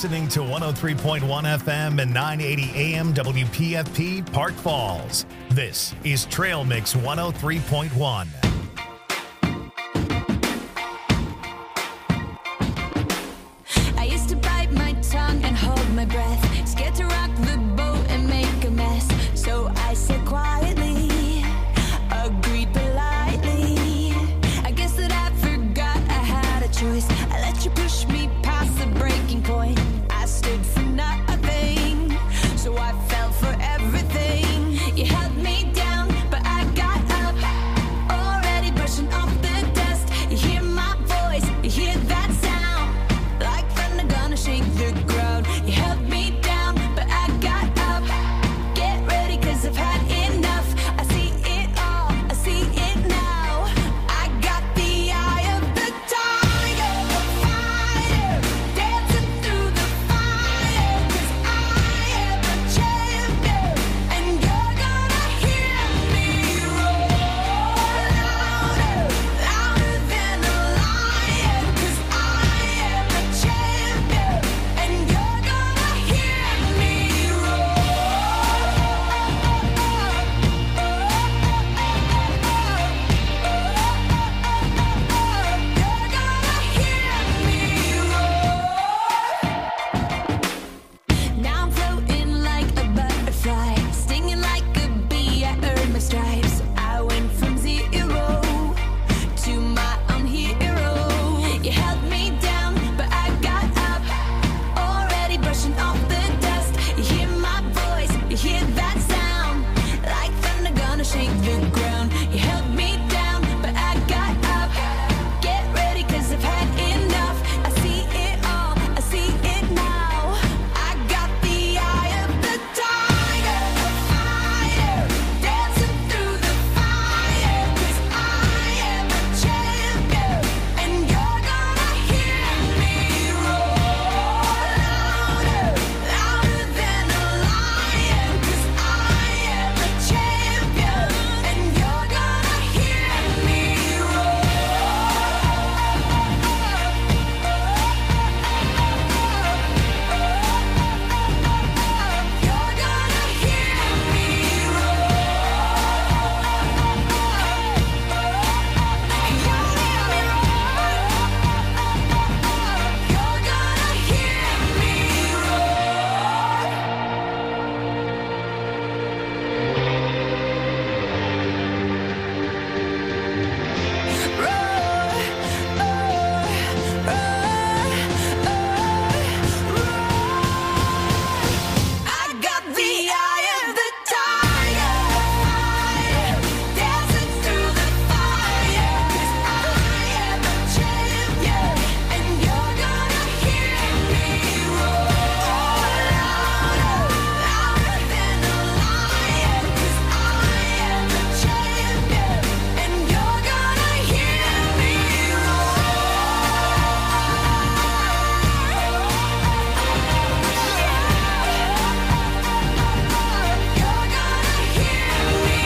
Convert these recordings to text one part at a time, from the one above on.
listening to 103.1 FM and 980 AM WPFP Park Falls. This is Trail Mix 103.1. I used to bite my tongue and hold my breath, scared to rock the boat and make a mess. So I said quietly, agreed politely. I guess that I forgot I had a choice. I let you push me past the breaking point. I stood for nothing, so I fell for everything. You held me down, but I got up, already brushing off the dust. You hear my voice, you hear that sound, like thunder gonna shake the ground. You held me down, but I got up. Get ready, 'cause I've had enough. I see it all, I see it now. I got the eye of the tiger, fighter, dancing through the fire. 'Cause I am a champion, and you're gonna hear me roar louder, louder than a lion. 'Cause I am a champion, and you're gonna hear me Now I'm floating like a butterfly, stinging like a bee. I earned my stripes. I went from zero to my own hero. You held me down, but I got up, already brushing off the dust. You hear my voice, you hear that sound, like thunder gonna shake the ground. You held me down, but I got up. Get ready, 'cause I've had enough. I see it all, I see it now. I got the eye of the tiger, fighter, dancing through the fire. 'Cause I am a champion, and you're gonna hear me roar louder, louder than a lion. 'Cause I am a champion, and you're gonna hear me You're gonna hear me You're gonna hear me I got the eye of the tiger, fighter, dancing through the fire. 'Cause I am a champion, and you're gonna hear me roar louder, louder than a lion. 'Cause I am a champion, and you're gonna hear me You're gonna hear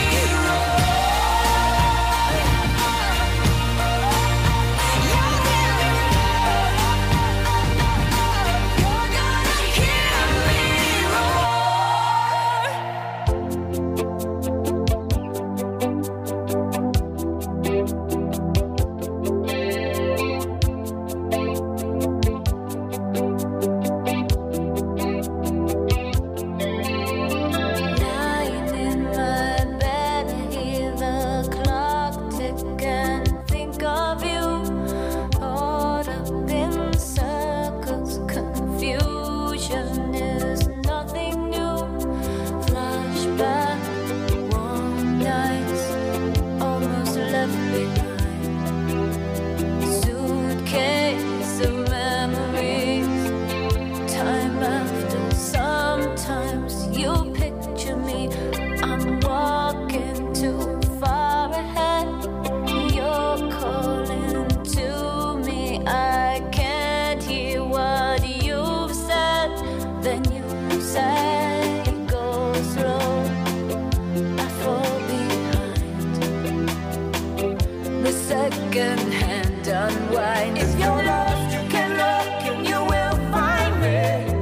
Lying in my bed, I hear the clock tick and think of you. Caught up in circles, confusion is nothing new. Flashback, warm nights, almost left behind. Suitcase of memories, time after. Sometimes you picture me, I'm walking too far ahead. You're calling to me, I can't hear what you've said. Then you say, go slow, I fall behind. The second hand unwind. If you're lost, you can look and you will find me.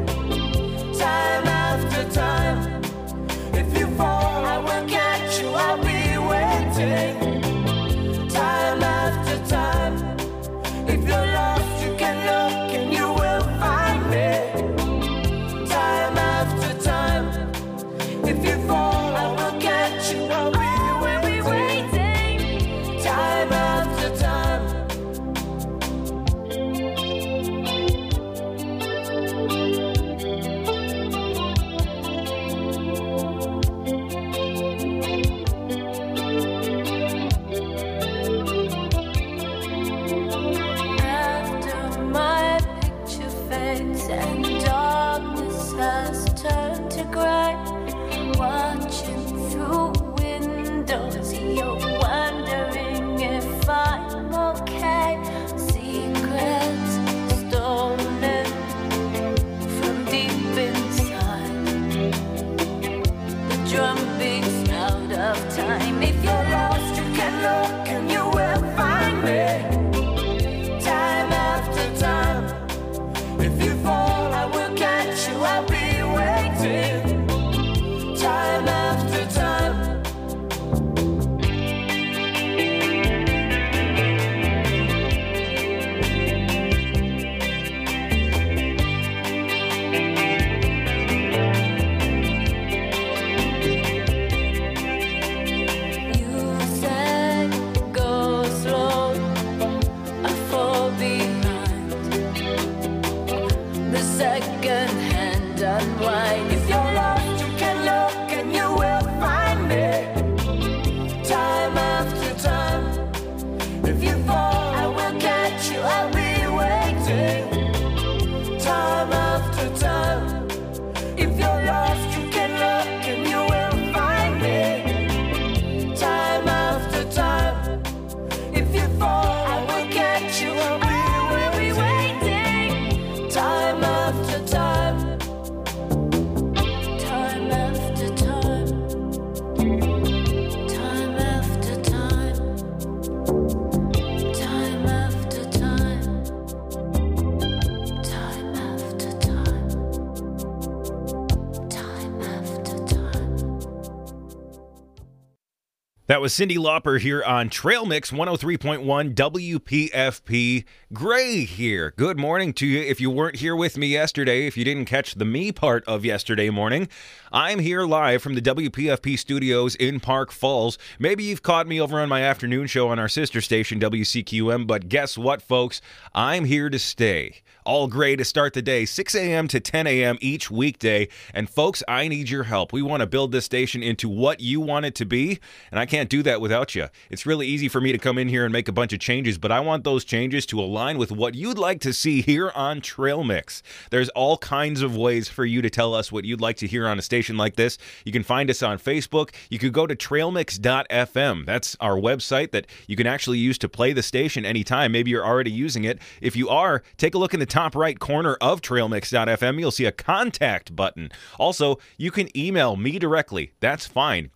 That was Cyndi Lauper here on Trail Mix 103.1 WPFP. Gray here. Good morning to you. If you weren't here with me yesterday, if you didn't catch the me part of yesterday morning, I'm here live from the WPFP studios in Park Falls. Maybe you've caught me over on my afternoon show on our sister station, WCQM, but guess what, folks? I'm here to stay. All gray to start the day, 6 a.m. to 10 a.m. each weekday. And folks, I need your help. We want to build this station into what you want it to be, and I can't do that without you. It's really easy for me to come in here and make a bunch of changes, but I want those changes to align with what you'd like to see here on Trail Mix. There's all kinds of ways for you to tell us what you'd like to hear on a station like this. You can find us on Facebook. You could go to trailmix.fm. That's our website that you can actually use to play the station anytime. Maybe you're already using it. If you are, take a look in the top right corner of trailmix.fm. You'll see a contact button. Also, you can email me directly. That's fine.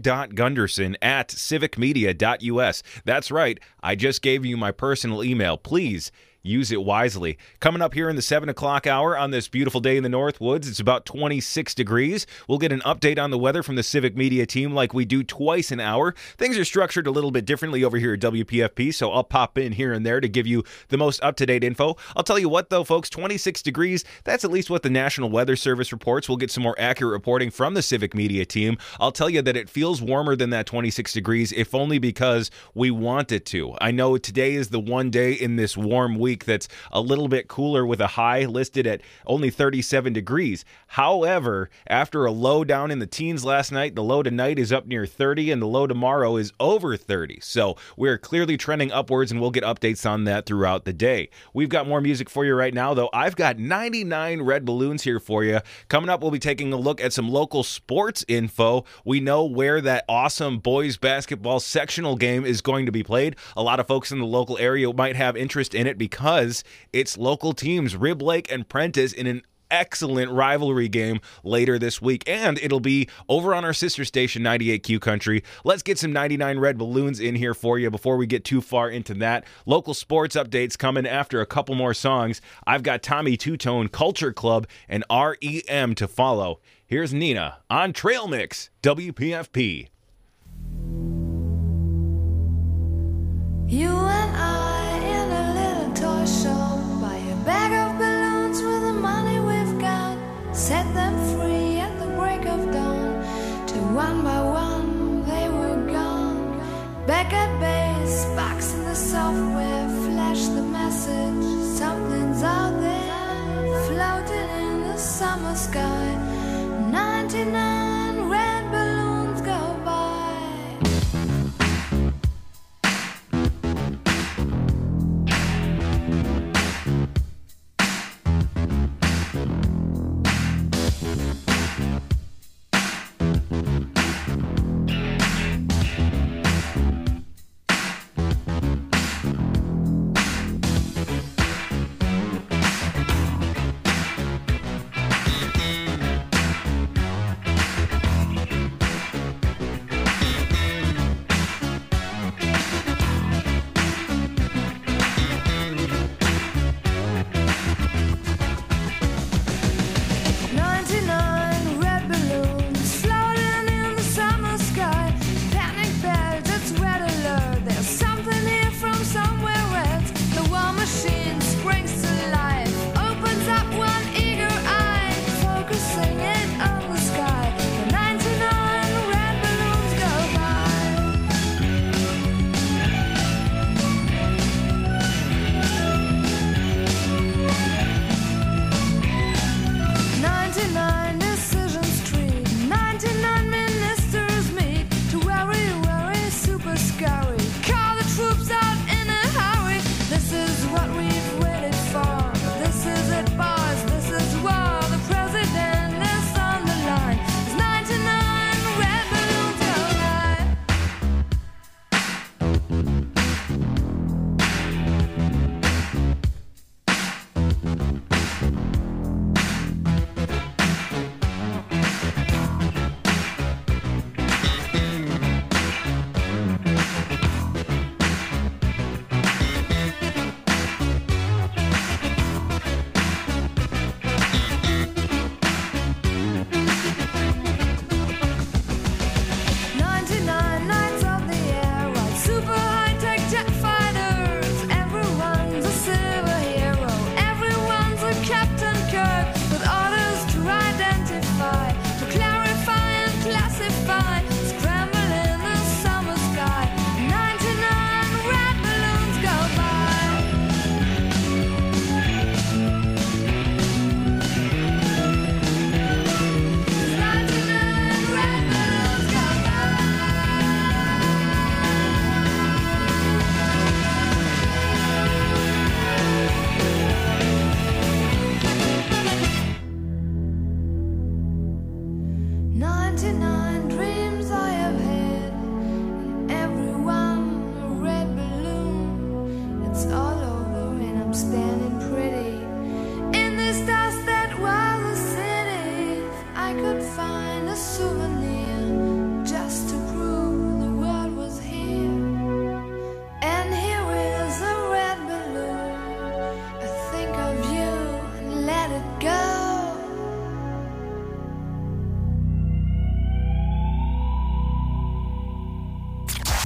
gray.gunderson@civicmedia.us. That's right. I just gave you my personal email. Please use it wisely. Coming up here in the 7 o'clock hour on this beautiful day in the Northwoods, it's about 26 degrees. We'll get an update on the weather from the Civic Media team like we do twice an hour. Things are structured a little bit differently over here at WPFP, so I'll pop in here and there to give you the most up-to-date info. I'll tell you what, though, folks, 26 degrees, that's at least what the National Weather Service reports. We'll get some more accurate reporting from the Civic Media team. I'll tell you that it feels warmer than that 26 degrees, if only because we want it to. I know today is the one day in this warm week that's a little bit cooler with a high listed at only 37 degrees. However, after a low down in the teens last night, the low tonight is up near 30 and the low tomorrow is over 30. So we're clearly trending upwards and we'll get updates on that throughout the day. We've got more music for you right now, though. I've got 99 red balloons here for you. Coming up, we'll be taking a look at some local sports info. We know where that awesome boys basketball sectional game is going to be played. A lot of folks in the local area might have interest in it because it's local teams, Rib Lake and Prentice, in an excellent rivalry game later this week, and it'll be over on our sister station 98Q Country. Let's get some 99 red balloons in here for you before we get too far into that. Local sports updates coming after a couple more songs. I've got Tommy Two-Tone, Culture Club, and REM to follow. Here's Nina on Trail Mix, WPFP. You and I in a little toy shop, buy a bag of balloons with the money we've got, set them free at the break of dawn, till one by one they were gone. Back at base, box in the software, flash the message, something's out there, floating in the summer sky. 99 red balloons go by.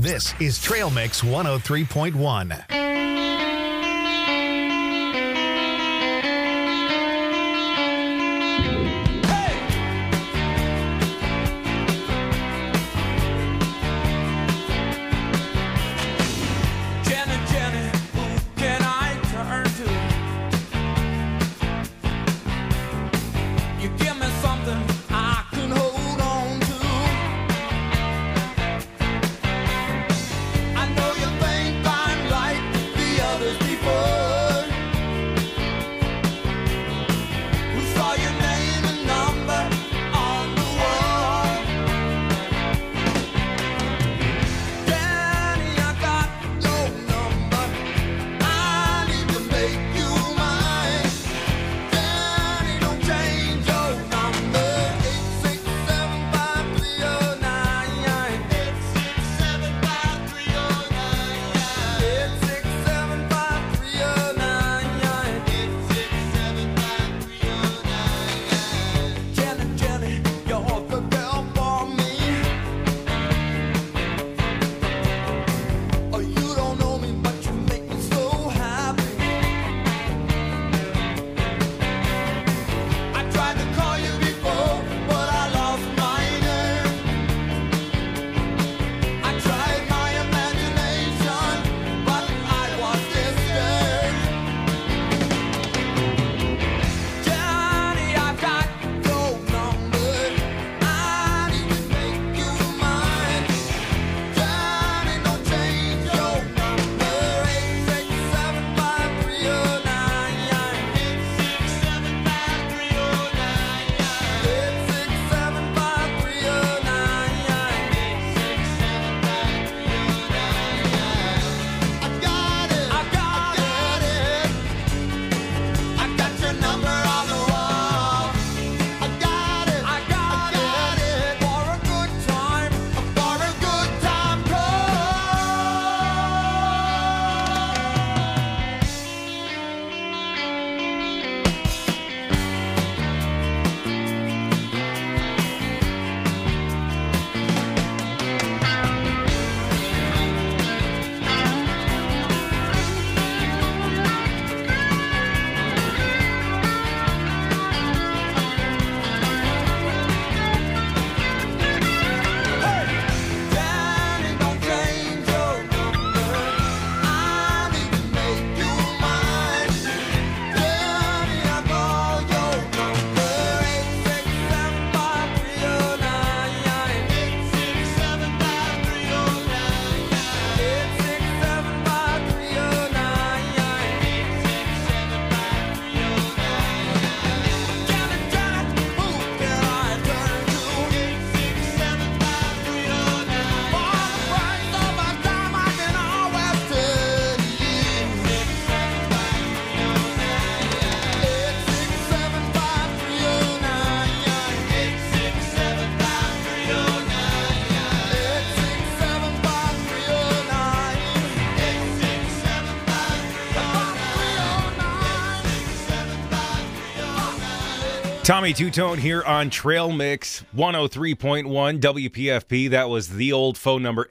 This is Trail Mix 103.1. Tommy Two-Tone here on Trail Mix 103.1 WPFP. That was the old phone number,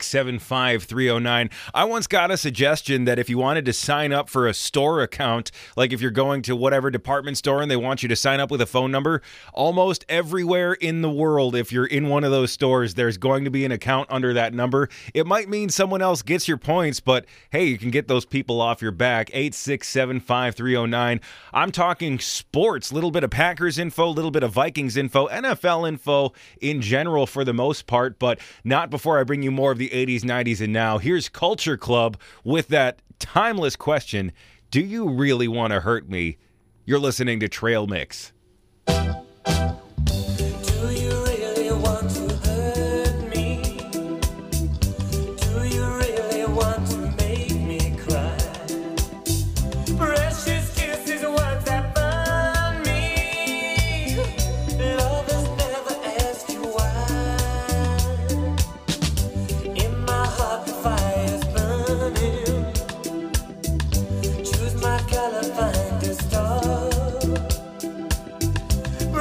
8675309. I once got a suggestion that if you wanted to sign up for a store account, like if you're going to whatever department store and they want you to sign up with a phone number, almost everywhere in the world, if you're in one of those stores, there's going to be an account under that number. It might mean someone else gets your points, but hey, you can get those people off your back. 8675309. I'm talking sports, little bit of Packers info, a little bit of Vikings info, NFL info in general for the most part, but not before I bring you more of the 80s, 90s, and now. Here's Culture Club with that timeless question, do you really want to hurt me? You're listening to Trail Mix. Choose my color, find a star.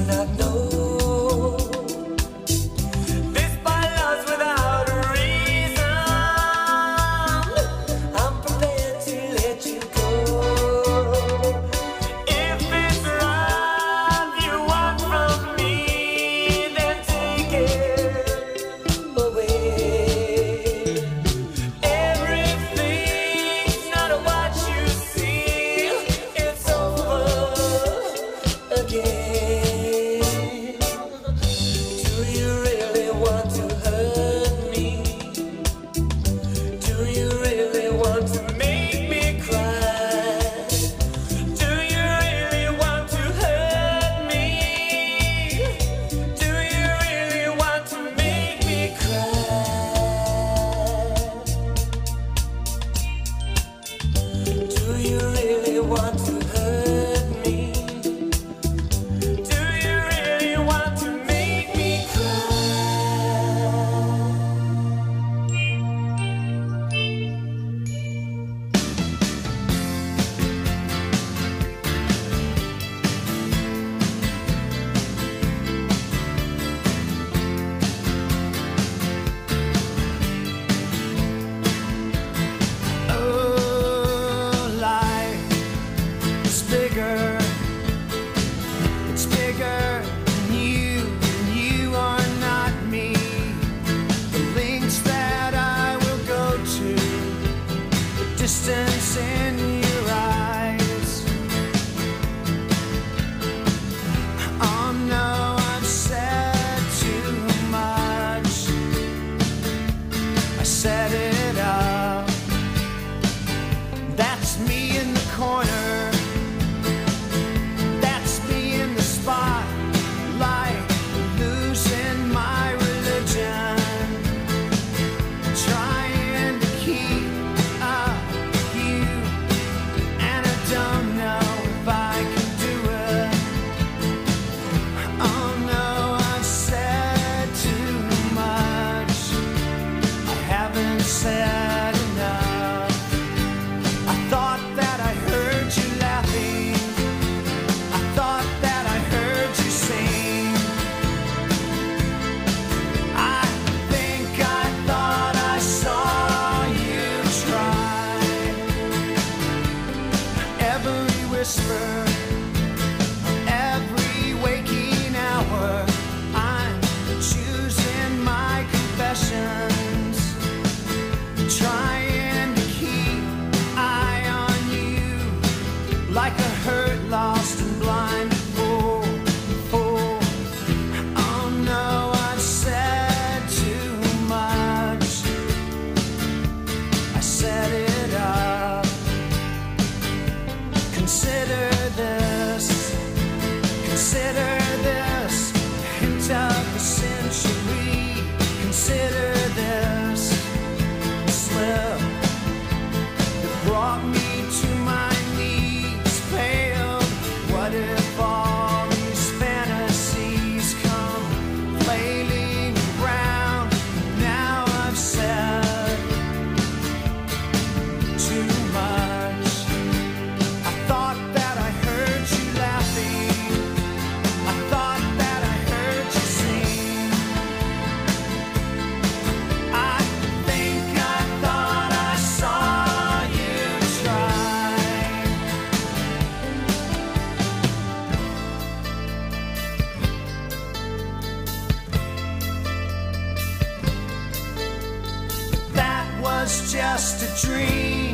was just a dream.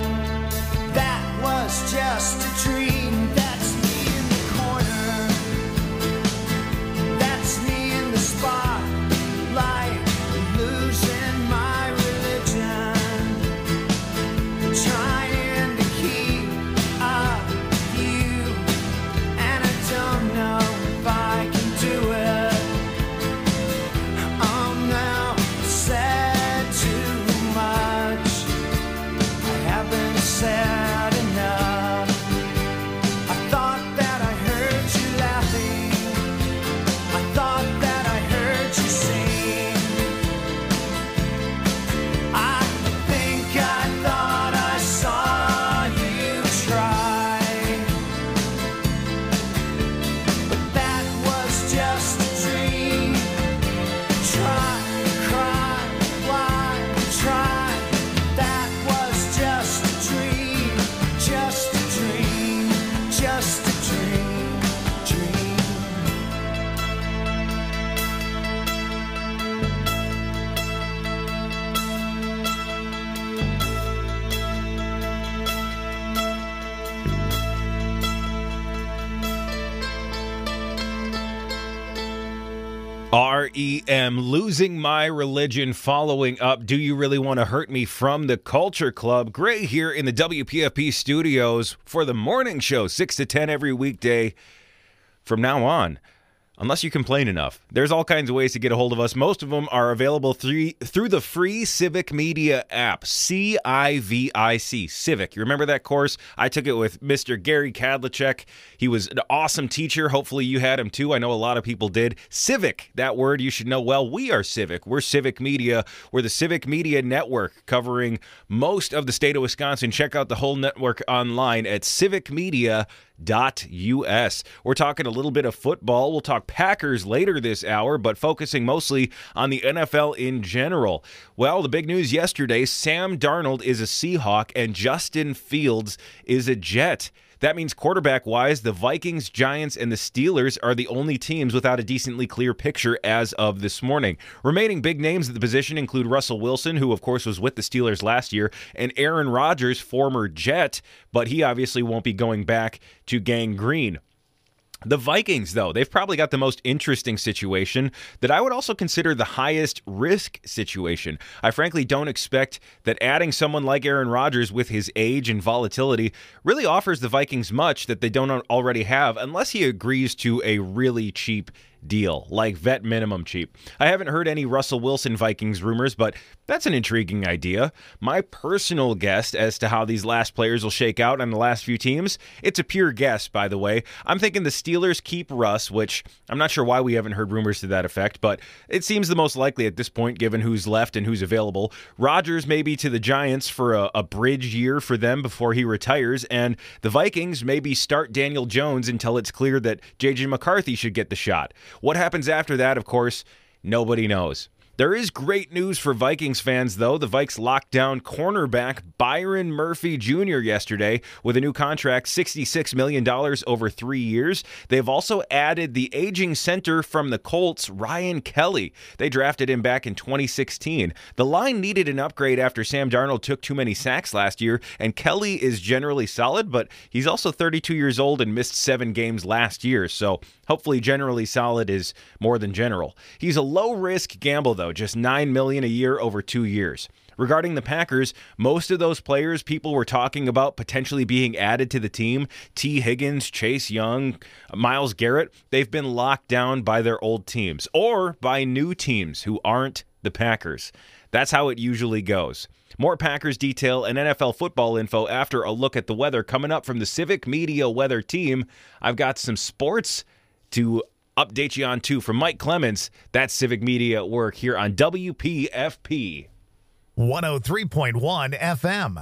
That was just a dream. That's me in the corner. That's me in the spotlight, losing my religion, trying to keep up with you, and I don't know if I can do it. Oh no, said too much. I REM, Losing My Religion, following up Do You Really Want to Hurt Me from the Culture Club. Gray here in the WPFP studios for the morning show, 6 to 10 every weekday from now on. Unless you complain enough. There's all kinds of ways to get a hold of us. Most of them are available through the free Civic Media app. CIVIC. Civic. You remember that course? I took it with Mr. Gary Kadlacek. He was an awesome teacher. Hopefully you had him too. I know a lot of people did. Civic, that word you should know well. We are Civic. We're Civic Media. We're the Civic Media Network covering most of the state of Wisconsin. Check out the whole network online at civicmedia.us. We're talking a little bit of football. We'll talk Packers later this hour, but focusing mostly on the NFL in general. Well, the big news yesterday, Sam Darnold is a Seahawk and Justin Fields is a Jet. That means quarterback-wise, the Vikings, Giants, and the Steelers are the only teams without a decently clear picture as of this morning. Remaining big names at the position include Russell Wilson, who of course was with the Steelers last year, and Aaron Rodgers, former Jet, but he obviously won't be going back to Gang Green. The Vikings, though, they've probably got the most interesting situation that I would also consider the highest risk situation. I frankly don't expect that adding someone like Aaron Rodgers with his age and volatility really offers the Vikings much that they don't already have unless he agrees to a really cheap deal, like vet minimum cheap. I haven't heard any Russell Wilson Vikings rumors, but that's an intriguing idea. My personal guess as to how these last players will shake out on the last few teams, it's a pure guess, by the way. I'm thinking the Steelers keep Russ, which I'm not sure why we haven't heard rumors to that effect, but it seems the most likely at this point, given who's left and who's available. Rodgers maybe to the Giants for a bridge year for them before he retires, and the Vikings maybe start Daniel Jones until it's clear that J.J. McCarthy should get the shot. What happens after that, of course, nobody knows. There is great news for Vikings fans, though. The Vikes locked down cornerback Byron Murphy Jr. yesterday with a new contract, $66 million over 3 years. They've also added the aging center from the Colts, Ryan Kelly. They drafted him back in 2016. The line needed an upgrade after Sam Darnold took too many sacks last year, and Kelly is generally solid, but he's also 32 years old and missed 7 games last year, so hopefully generally solid is more than general. He's a low-risk gamble, though, just $9 million a year over 2 years. Regarding the Packers, most of those players people were talking about potentially being added to the team, T. Higgins, Chase Young, Myles Garrett, they've been locked down by their old teams or by new teams who aren't the Packers. That's how it usually goes. More Packers detail and NFL football info after a look at the weather coming up from the Civic Media weather team. I've got some sports to update you on too from Mike Clemens. That's Civic Media at work here on WPFP 103.1 FM.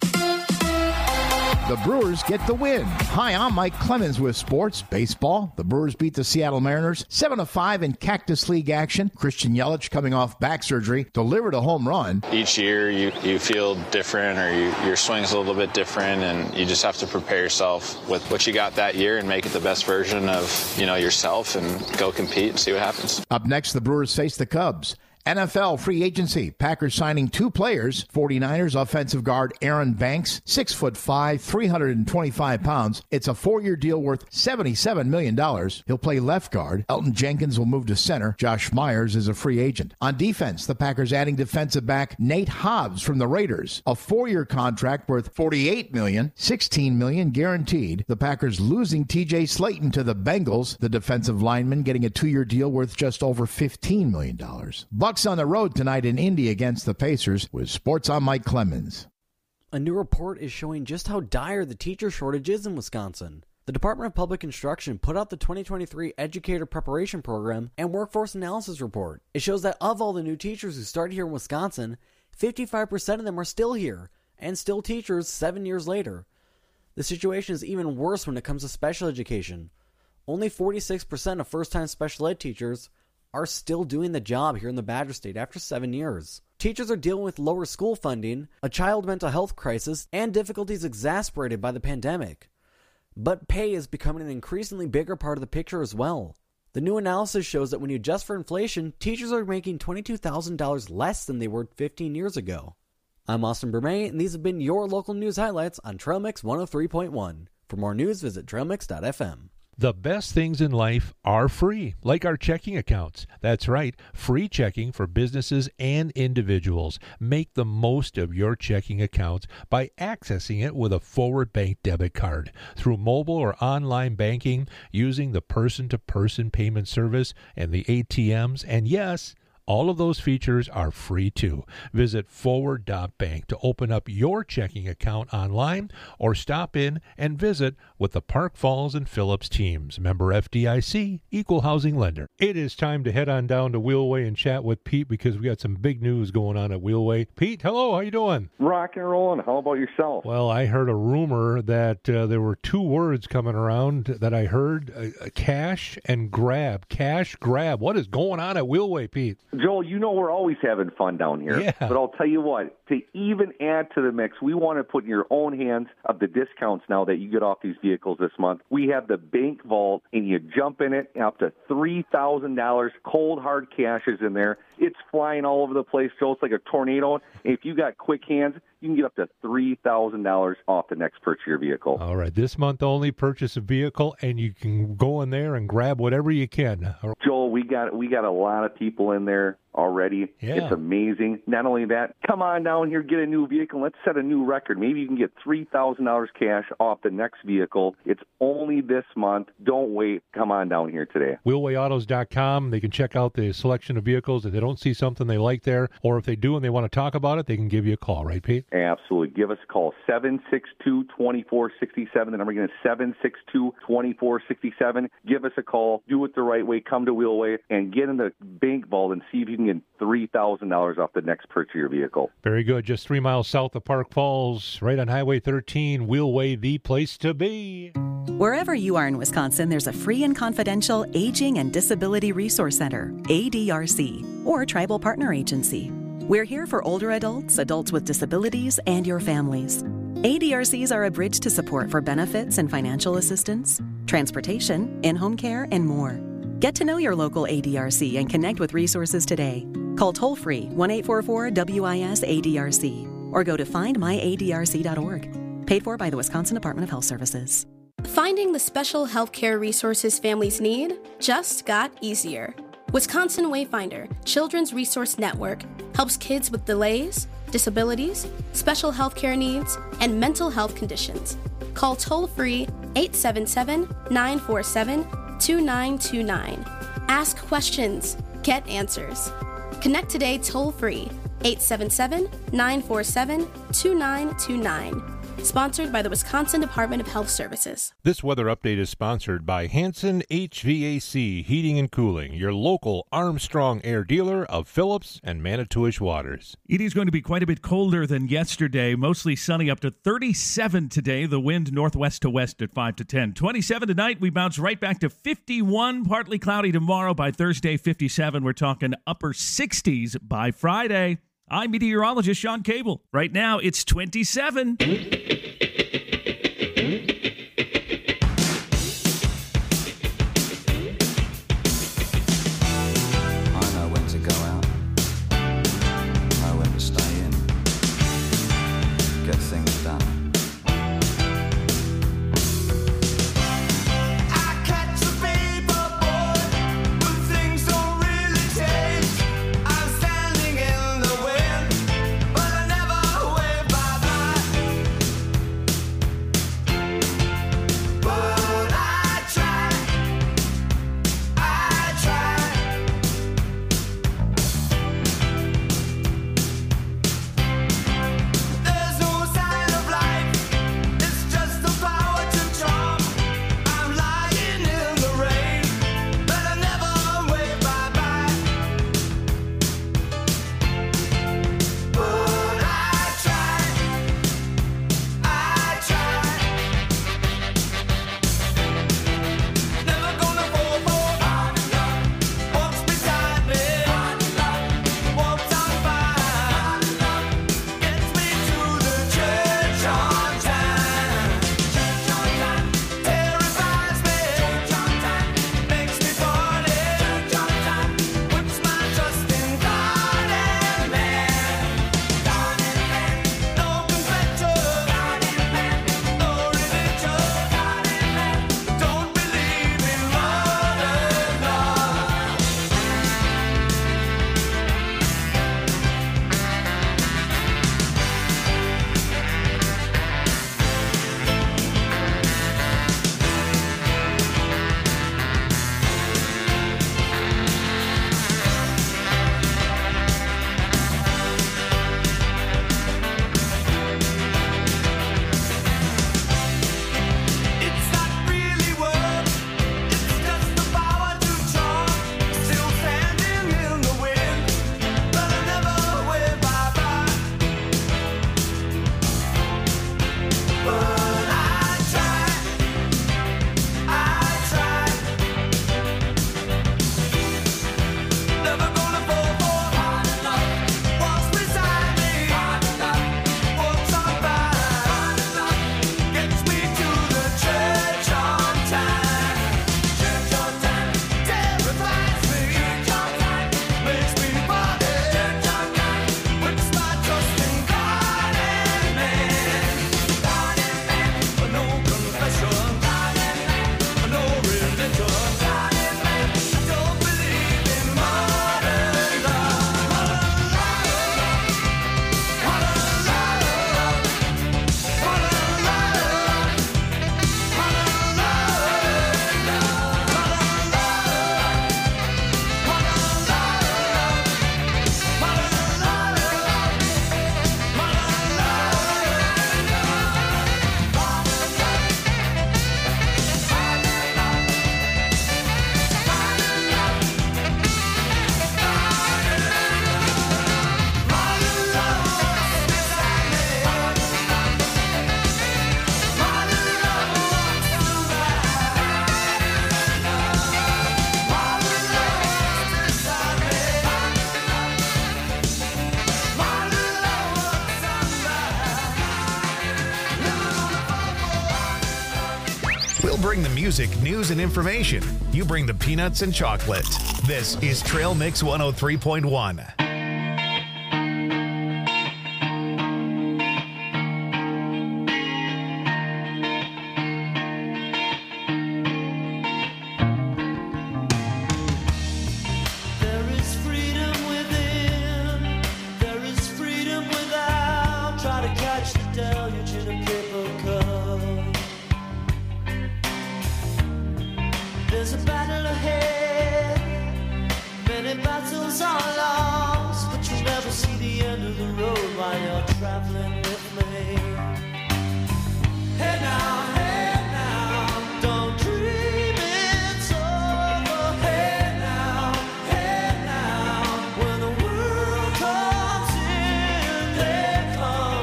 The Brewers get the win. Hi, I'm Mike Clemens with sports. Baseball. The Brewers beat the Seattle Mariners 7-5 in Cactus League action. Christian Yelich, coming off back surgery, delivered a home run. Each year you feel different, or your swing's a little bit different, and you just have to prepare yourself with what you got that year and make it the best version of yourself and go compete and see what happens. Up next, the Brewers face the Cubs. NFL free agency. Packers signing 2 players. 49ers offensive guard Aaron Banks, 6'5", 325 pounds. It's a 4-year deal worth $77 million. He'll play left guard. Elton Jenkins will move to center. Josh Myers is a free agent. On defense, the Packers adding defensive back Nate Hobbs from the Raiders. A 4-year contract worth $48 million, $16 million guaranteed. The Packers losing T.J. Slayton to the Bengals. The defensive lineman getting a 2-year deal worth just over $15 million. Bucks on the road tonight in Indy against the Pacers. With sports, I'm Mike Clemens. A new report is showing just how dire the teacher shortage is in Wisconsin. The Department of Public Instruction put out the 2023 Educator Preparation Program and Workforce Analysis Report. It shows that of all the new teachers who started here in Wisconsin, 55% of them are still here, and still teachers 7 years later. The situation is even worse when it comes to special education. Only 46% of first-time special ed teachers are still doing the job here in the Badger State after 7 years. Teachers are dealing with lower school funding, a child mental health crisis, and difficulties exacerbated by the pandemic. But pay is becoming an increasingly bigger part of the picture as well. The new analysis shows that when you adjust for inflation, teachers are making $22,000 less than they were 15 years ago. I'm Austin Bermay, and these have been your local news highlights on Trail Mix 103.1. For more news, visit trailmix.fm. The best things in life are free, like our checking accounts. That's right, free checking for businesses and individuals. Make the most of your checking accounts by accessing it with a Forward Bank debit card through mobile or online banking, using the person-to-person payment service and the ATMs, and yes, all of those features are free too. Visit forward.bank to open up your checking account online or stop in and visit with the Park Falls and Phillips teams. Member FDIC, Equal Housing Lender. It is time to head on down to Wheelway and chat with Pete because we got some big news going on at Wheelway. Pete, hello, how you doing? Rock and rolling. How about yourself? Well, I heard a rumor that there were two words coming around that I heard, cash and grab. Cash, grab. What is going on at Wheelway, Pete? Joel, you know we're always having fun down here. Yeah. But I'll tell you what, to even add to the mix, we want to put in your own hands of the discounts now that you get off these vehicles this month. We have the Bank Vault, and you jump in it, up to $3,000 cold, hard cash is in there. It's flying all over the place, Joel. It's like a tornado. And if you got quick hands, you can get up to $3,000 off the next purchase of your vehicle. All right, this month only, purchase a vehicle, and you can go in there and grab whatever you can. Joel, we got a lot of people in there already. Yeah. It's amazing. Not only that, come on down here, get a new vehicle. Let's set a new record. Maybe you can get $3,000 cash off the next vehicle. It's only this month. Don't wait. Come on down here today. WheelwayAutos.com. They can check out the selection of vehicles. If they don't see something they like there, or if they do and they want to talk about it, they can give you a call, right, Pete? Absolutely. Give us a call, 762-2467. The number again is 762-2467. Give us a call. Do it the right way. Come to Wheelway and get in the Bank Vault and see if you can get $3,000 off the next purchase of your vehicle. Very good. Just 3 miles south of Park Falls, right on Highway 13. Wheelway, the place to be. Wherever you are in Wisconsin, there's a free and confidential Aging and Disability Resource Center, ADRC, or Tribal Partner Agency. We're here for older adults, adults with disabilities, and your families. ADRCs are a bridge to support for benefits and financial assistance, transportation, in-home care, and more. Get to know your local ADRC and connect with resources today. Call toll-free 1-844-WIS-ADRC or go to findmyadrc.org. Paid for by the Wisconsin Department of Health Services. Finding the special healthcare resources families need just got easier. Wisconsin Wayfinder Children's Resource Network helps kids with delays, disabilities, special healthcare needs, and mental health conditions. Call toll-free 877-947-2929. Ask questions. Get answers. Connect today toll-free 877-947-2929. Sponsored by the Wisconsin Department of Health Services. This weather update is sponsored by Hanson HVAC Heating and Cooling, your local Armstrong Air dealer of Phillips and Manitowish Waters. It is going to be quite a bit colder than yesterday. Mostly sunny, up to 37 today. The wind northwest to west at 5 to 10. 27 tonight. We bounce right back to 51. Partly cloudy tomorrow. By Thursday, 57. We're talking upper 60s by Friday. I'm meteorologist Sean Cable. Right now, it's 27. bring the music, news, and information. You bring the peanuts and chocolate. This is Trail Mix 103.1. There's a battle ahead, many battles are lost, but you'll never see the end of the road while you're traveling with me. Hey now, don't dream it's over. Hey now, when the world comes in, they come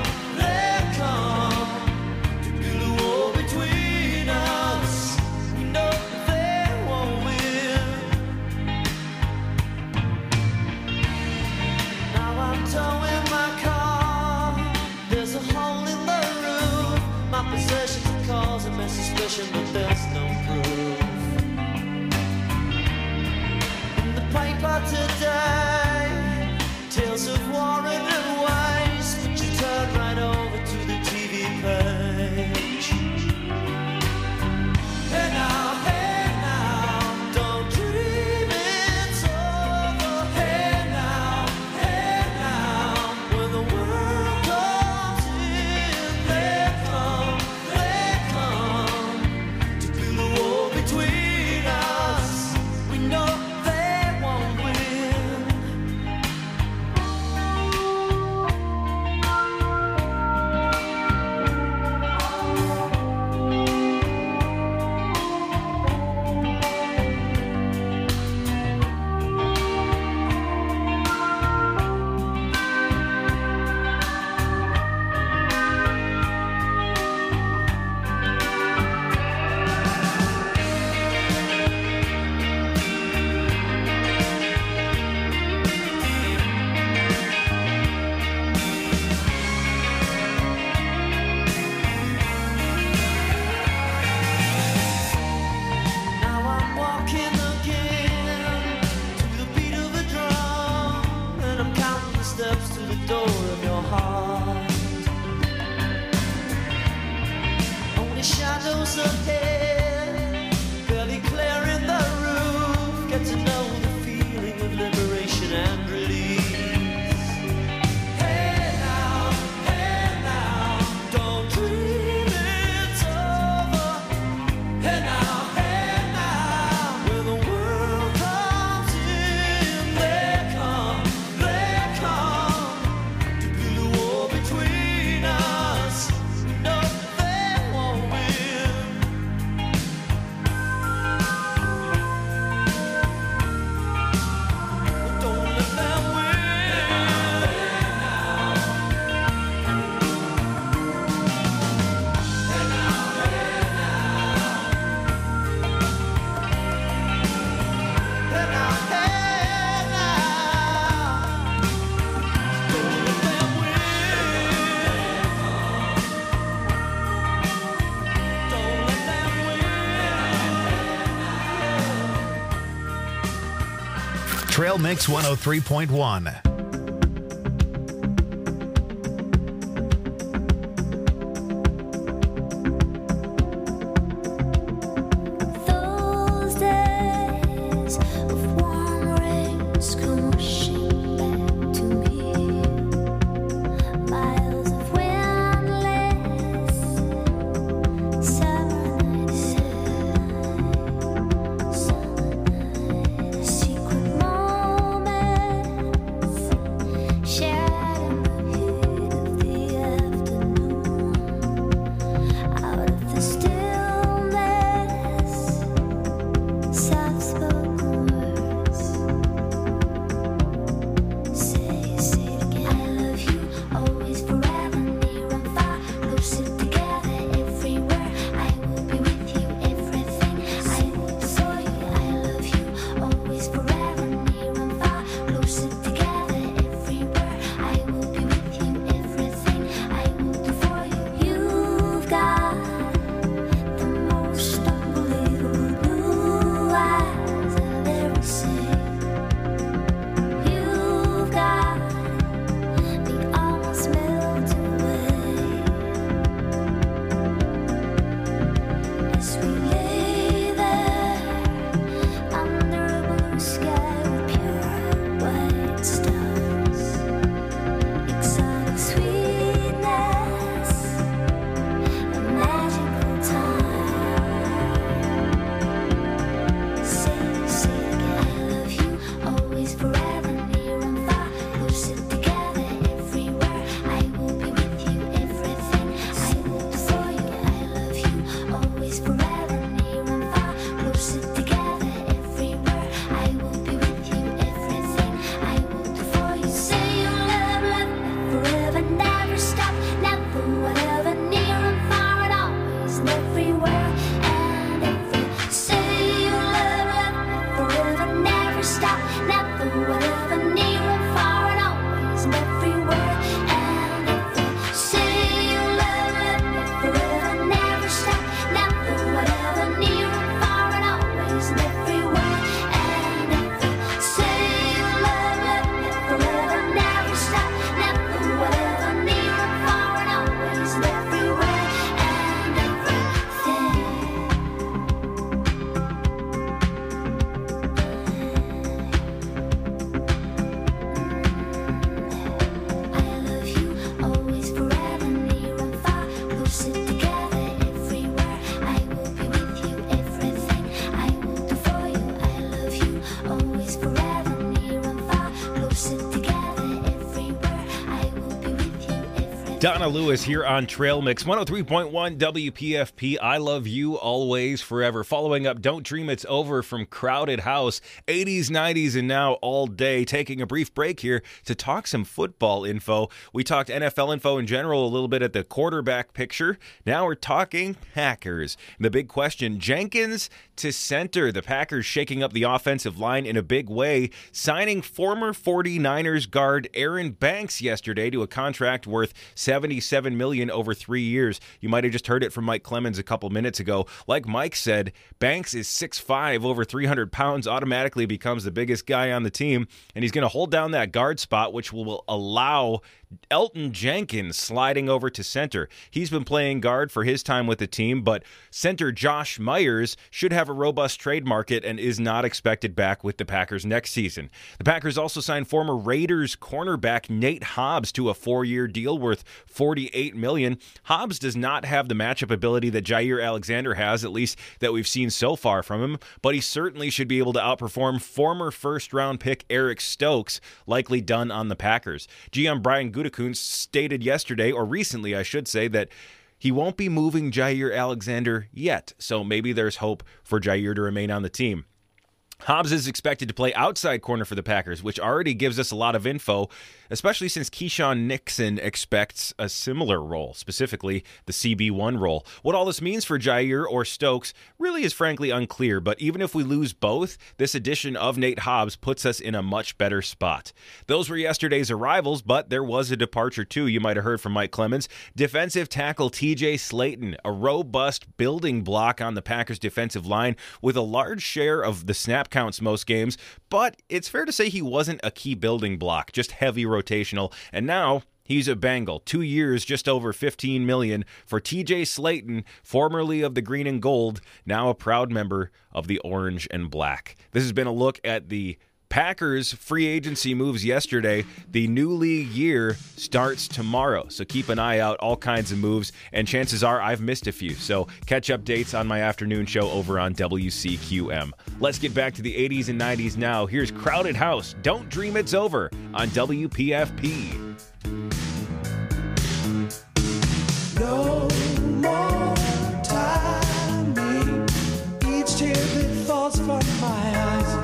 to build a wall between us. We know they won't win. Now I'm towing my car. There's a hole in the roof. My possessions are causing me suspicion, but there's no proof. In the paper today, tales of war and waste, but you turn right over to the TV page. Hey now, don't dream it's over. Hey now, when the world comes in, they come to build a wall between us. We know they won't win. Now I'm walking again to the beat of a drum, and I'm counting the steps to the door of your heart. Only shadows ahead, barely clearing the roof. Get to know the feeling of liberation and release. Hey now, don't dream it's over. Hey now, when the world comes in, they come to build a wall between us. No, they won't win. Don't let them Trail Mix 103.1. Those days of warm rains come rushing back to me. Miles of windless summer nights, secret moments Donna Lewis here on Trail Mix 103.1 WPFP. I love you always, forever. Following up Don't Dream It's Over from Crowded House, 80s, 90s, and now all day. Taking a brief break here to talk some football info. We talked NFL info in general, a little bit at the quarterback picture. Now we're talking Packers. The big question, Jenkins to center. The Packers shaking up the offensive line in a big way, signing former 49ers guard Aaron Banks yesterday to a contract worth $77 million over 3 years. You might have just heard it from Mike Clemens a couple minutes ago. Like Mike said, Banks is 6'5", over 300 pounds, automatically becomes the biggest guy on the team, and he's going to hold down that guard spot, which will allow Elgton Jenkins sliding over to center. He's been playing guard for his time with the team, but center Josh Myers should have a robust trade market and is not expected back with the Packers next season. The Packers also signed former Raiders cornerback Nate Hobbs to a 4-year deal worth $48 million. Hobbs does not have the matchup ability that Jair Alexander has, at least that we've seen so far from him, but he certainly should be able to outperform former first-round pick Eric Stokes, likely done on the Packers. GM Brian Gutekunst stated yesterday, or recently I should say, that he won't be moving Jair Alexander yet, so maybe there's hope for Jair to remain on the team. Hobbs is expected to play outside corner for the Packers, which already gives us a lot of info, especially since Keyshawn Nixon expects a similar role, specifically the CB1 role. What all this means for Jair or Stokes really is frankly unclear, but even if we lose both, this addition of Nate Hobbs puts us in a much better spot. Those were yesterday's arrivals, but there was a departure too. You might have heard from Mike Clemens. Defensive tackle TJ Slayton, a robust building block on the Packers defensive line with a large share of the snap counts most games, but it's fair to say he wasn't a key building block, just heavy rotational, and now he's a Bengal. 2 years, just over $15 million for TJ Slayton, formerly of the green and gold, now a proud member of the orange and black. This has been a look at the Packers free agency moves yesterday. The new league year starts tomorrow, so keep an eye out. All kinds of moves, and chances are I've missed a few, so catch updates on my afternoon show over on WCQM. Let's get back to the 80s and 90s now. Here's Crowded House, Don't Dream It's Over on WPFP. No more timing. Each tear that falls from my eyes,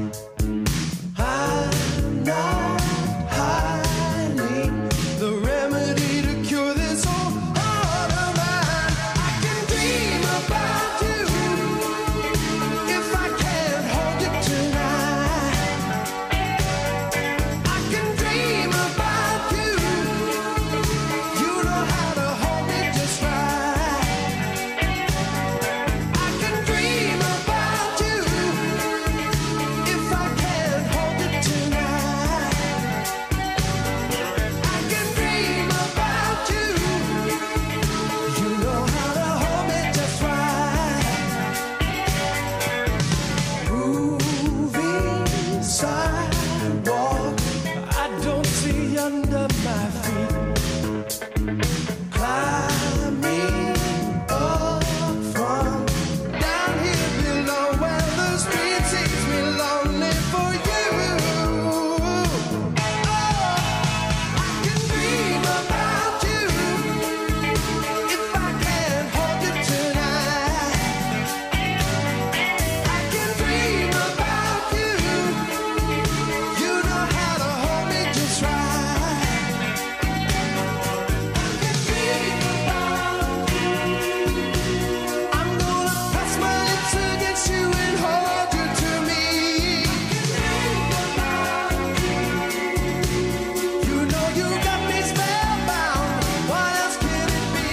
I'm not hiding the remedy to cure this whole heart of mine. I can dream about you if I can't hold it tonight. I can dream about you. You know how to hold me sidewalk. I don't see under my feet. Climbing up from down here below where the street takes me lonely for you. Oh, I can dream about you if I can hold you tonight. I can dream about you. You know how to hold me just right. I can dream about you. I'm gonna press my lips against you and hold you to me. I can dream about you. You know you got me spellbound. What else can it be?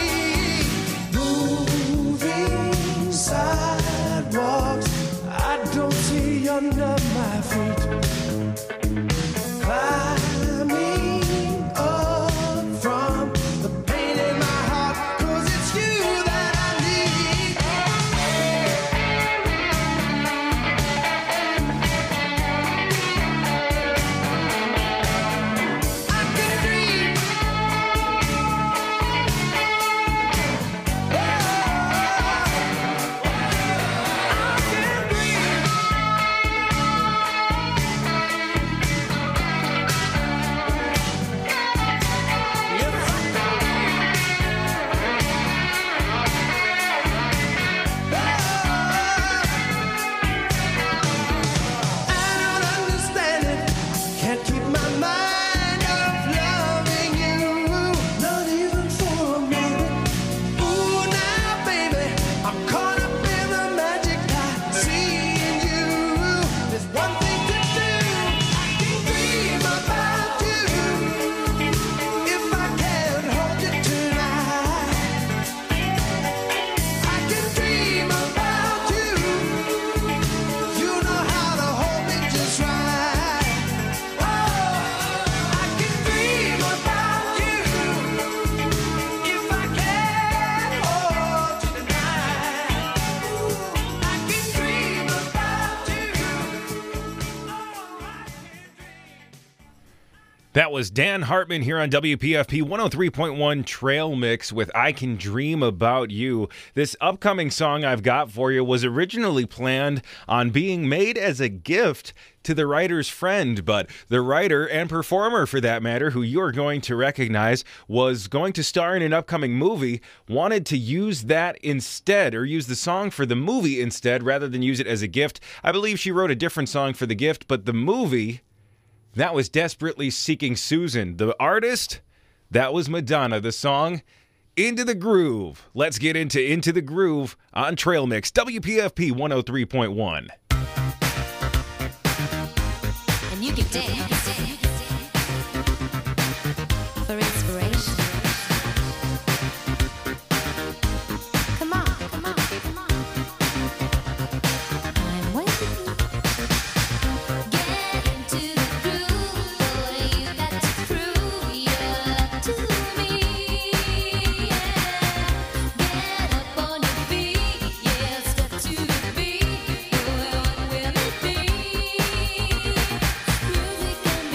Moving sidewalks. I don't see under my feet. Climbing up from the pain in my heart, 'cause it's you that I need. I can dream. I don't understand it. Can't keep my mind off loving you, not even for a minute. Ooh, now, baby, I'm caught up in the magic I see in you. There's one thing to do. I can dream about you if I can hold you tonight. I can dream about you. You know how to hold me just right. Oh, I can dream about you if I can hold you tonight. I can dream about you. That was Dan Hartman here on WPFP 103.1 Trail Mix with I Can Dream About You. This upcoming song I've got for you was originally planned on being made as a gift to the writer's friend, but the writer and performer, for that matter, who you're going to recognize, was going to star in an upcoming movie, wanted to use that instead, or use the song for the movie instead, rather than use it as a gift. I believe she wrote a different song for the gift, but the movie, that was Desperately Seeking Susan. The artist, that was Madonna. The song, Into the Groove. Let's get into the Groove on Trail Mix, WPFP 103.1. And you can dance for inspiration. Come on, come on, come on. I'm waiting. Get into the groove, boy. You got to prove your love to me. Get up on your feet, yeah. Step to the beat, boy. What will it be? Music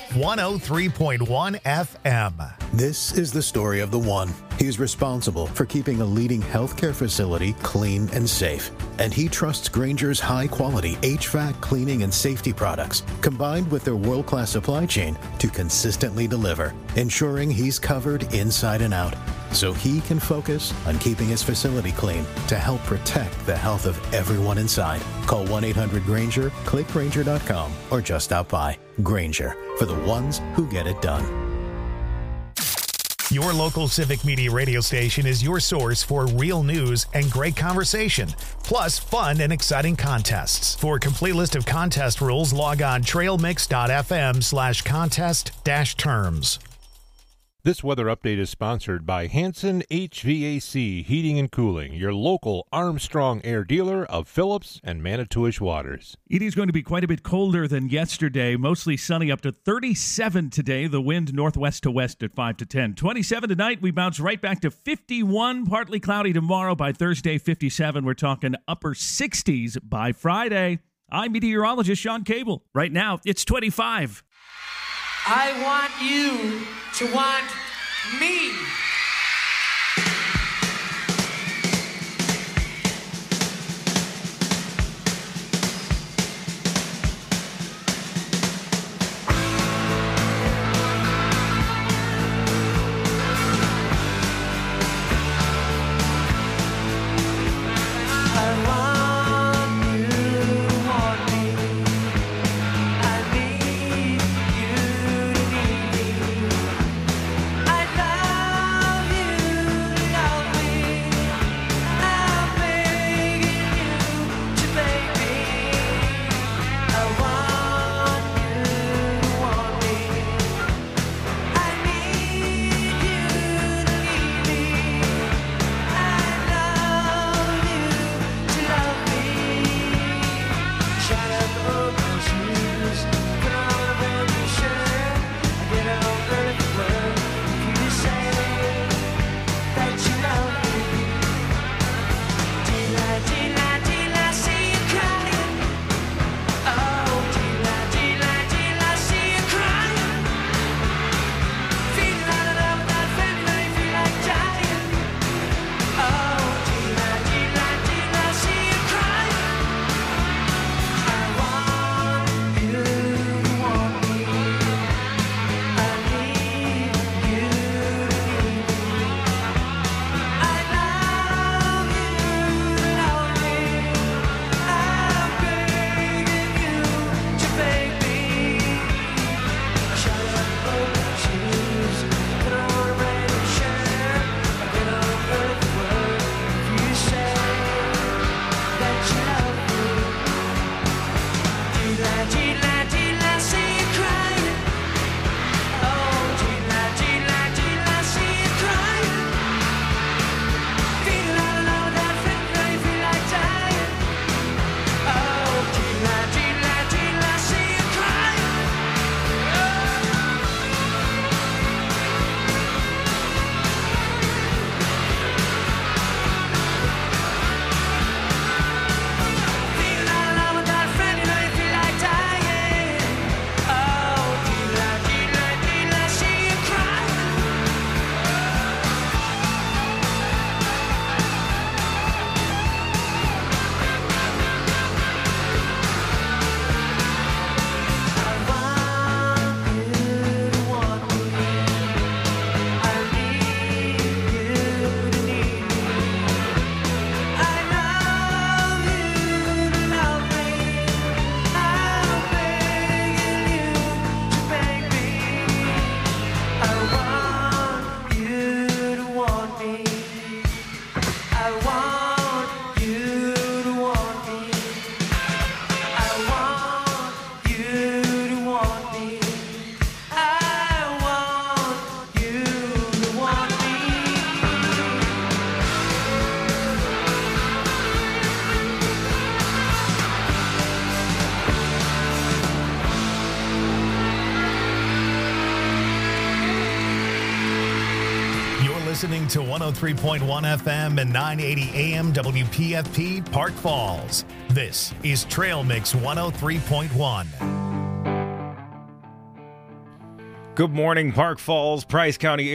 103.1 FM. This is the story of the one. He's responsible for keeping a leading healthcare facility clean and safe. And he trusts Grainger's high-quality HVAC cleaning and safety products, combined with their world-class supply chain, to consistently deliver, ensuring he's covered inside and out, so he can focus on keeping his facility clean to help protect the health of everyone inside. Call 1-800-GRAINGER, click Grainger.com, or just stop by. Grainger, for the ones who get it done. Your local Civic Media radio station is your source for real news and great conversation, plus fun and exciting contests. For a complete list of contest rules, log on trailmix.fm/contest-terms. This weather update is sponsored by Hanson HVAC Heating and Cooling, your local Armstrong Air dealer of Phillips and Manitowish Waters. It is going to be quite a bit colder than yesterday. Mostly sunny, up to 37 today. The wind northwest to west at 5 to 10. 27 tonight. We bounce right back to 51. Partly cloudy tomorrow. By Thursday, 57. We're talking upper 60s by Friday. I'm meteorologist Sean Cable. Right now, it's 25. I want you to want me. Listening to 103.1 FM and 980 AM WPFP Park Falls. This is Trail Mix 103.1. Good morning, Park Falls, Price County